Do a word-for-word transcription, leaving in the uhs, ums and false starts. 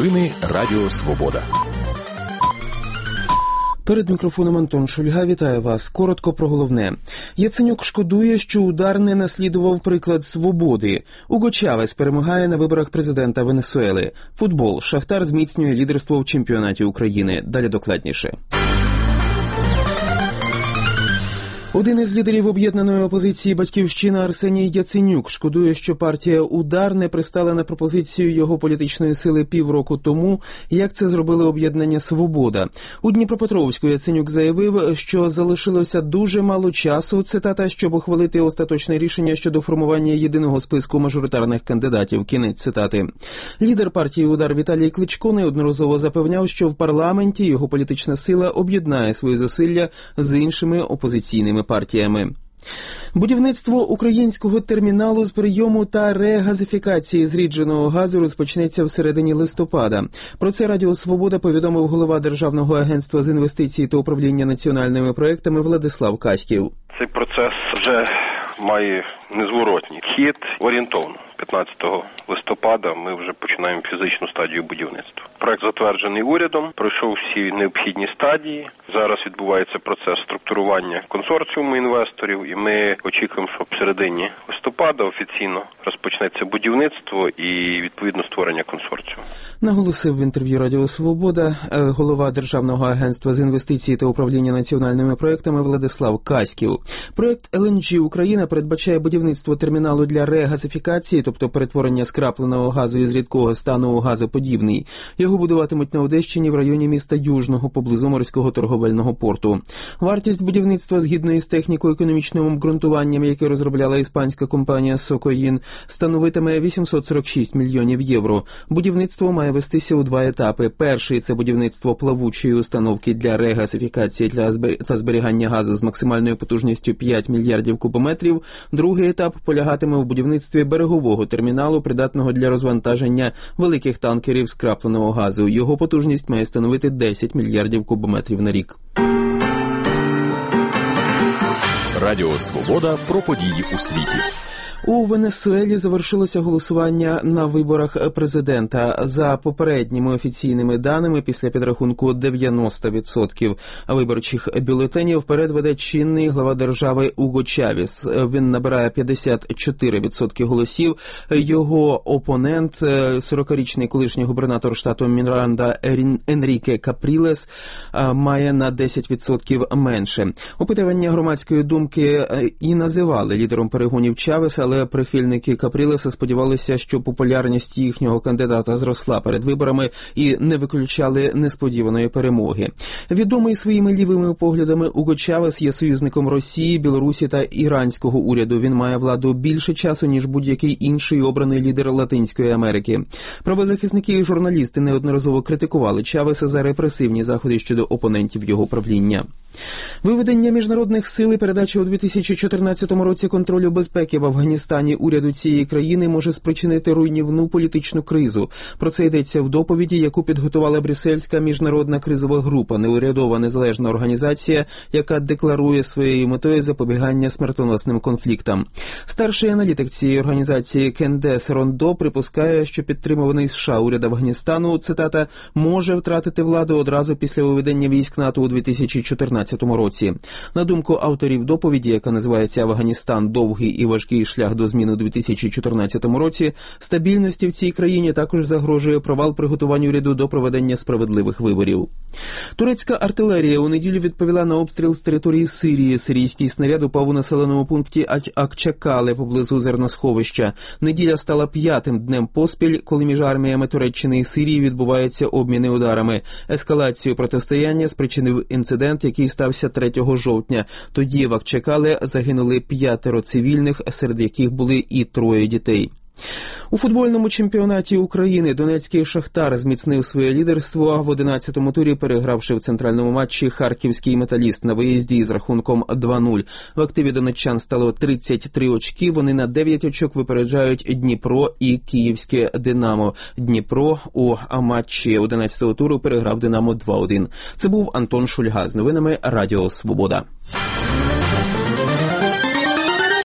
Новини Радіо Свобода. Перед мікрофоном Антон Шульга. Вітаю вас. Коротко про головне. Яценюк шкодує, що удар не наслідував приклад свободи. Уго Чавес перемагає на виборах президента Венесуели. Футбол. Шахтар зміцнює лідерство в чемпіонаті України. Далі докладніше. Один із лідерів об'єднаної опозиції «Батьківщина» Арсеній Яценюк шкодує, що партія «Удар» не пристала на пропозицію його політичної сили півроку тому, як це зробили об'єднання «Свобода». У Дніпропетровську Яценюк заявив, що залишилося дуже мало часу, цитата, щоб ухвалити остаточне рішення щодо формування єдиного списку мажоритарних кандидатів. Кінець цитати. Лідер партії «Удар» Віталій Кличко неодноразово запевняв, що в парламенті його політична сила об'єднає свої зусилля з іншими опозиційними партіями. Будівництво українського терміналу з прийому та регазифікації зрідженого газу розпочнеться в середині листопада. Про це Радіо Свобода повідомив голова Державного агентства з інвестицій та управління національними проектами Владислав Каськів. Цей процес вже має незворотній хід. Орієнтовно п'ятнадцятого листопада ми вже починаємо фізичну стадію будівництва. Проект затверджений урядом, пройшов всі необхідні стадії. Зараз відбувається процес структурування консорціуму інвесторів, і ми очікуємо, що в середині листопада офіційно розпочнеться будівництво і, відповідно, створення консорціуму. Наголосив в інтерв'ю Радіо Свобода голова Державного агентства з інвестицій та управління національними проектами Владислав Каськів. Проект ел ен джі Україна передбачає будівництво терміналу для регазифікації, тобто перетворення скрапленого газу із рідкого стану у газоподібний. Його будуватимуть на Одещині в районі міста Южного поблизу морського торговельного порту. Вартість будівництва згідно із техніко-економічним обґрунтуванням, яке розробляла іспанська компанія «Сокоїн», становитиме вісімсот сорок шість мільйонів євро. Будівництво має вестися у два етапи. Перший – це будівництво плавучої установки для регазифікації та зберігання газу з максимальною потужністю п'ять мільярдів кубометрів. Другий етап полягатиме в будівництві берегового терміналу, придатного для розвантаження великих танкерів скрапленого газу. Його потужність має становити десять мільярдів кубометрів на рік. Радіо Свобода про події у світі. У Венесуелі завершилося голосування на виборах президента. За попередніми офіційними даними, після підрахунку дев'яносто відсотків виборчих бюлетенів вперед веде чинний глава держави Уго Чавес. Він набирає п'ятдесят чотири відсотки голосів. Його опонент, сорокарічний колишній губернатор штату Міранда Енріке Капрілес, має на десять відсотків менше. Опитування громадської думки і називали лідером перегонів Чавеса, але прихильники Капрілеса сподівалися, що популярність їхнього кандидата зросла перед виборами і не виключали несподіваної перемоги. Відомий своїми лівими поглядами Уго Чавес є союзником Росії, Білорусі та іранського уряду. Він має владу більше часу, ніж будь-який інший обраний лідер Латинської Америки. Правозахисники і журналісти неодноразово критикували Чавеса за репресивні заходи щодо опонентів його правління. Виведення міжнародних сил і передача у дві тисячі чотирнадцятому році контролю безпеки в Афганістані уряду цієї країни може спричинити руйнівну політичну кризу. Про це йдеться в доповіді, яку підготувала Брюссельська міжнародна кризова група, неурядова незалежна організація, яка декларує своєю метою запобігання смертоносним конфліктам. Старший аналітик цієї організації Кендес Рондо припускає, що підтримуваний США уряд Афганістану, цитата, може втратити владу одразу після виведення військ НАТО у дві тисячі чотирнадцятому році. На думку авторів доповіді, яка називається «Афганістан. Довгий і важкий шлях до змін у дві тисячі чотирнадцятому році», стабільності в цій країні також загрожує провал приготувань уряду до проведення справедливих виборів. Турецька артилерія у неділю відповіла на обстріл з території Сирії. Сирійський снаряд упав у населеному пункті Акчакале поблизу зерносховища. Неділя стала п'ятим днем поспіль, коли між арміями Туреччини і Сирії відбуваються обміни ударами. Ескалацію протистояння спричинив інцидент, який стався третього жовтня. Тоді в Акчакале загинули п'ятеро цивільних, серед яких були і троє дітей. У футбольному чемпіонаті України донецький «Шахтар» зміцнив своє лідерство в одинадцятому турі, перегравши в центральному матчі харківський «Металіст» на виїзді із рахунком два нуль. В активі донеччан стало тридцять три очки, вони на дев'ять очок випереджають Дніпро і київське «Динамо». Дніпро у матчі одинадцятого туру переграв «Динамо» два один. Це був Антон Шульга з новинами Радіо Свобода.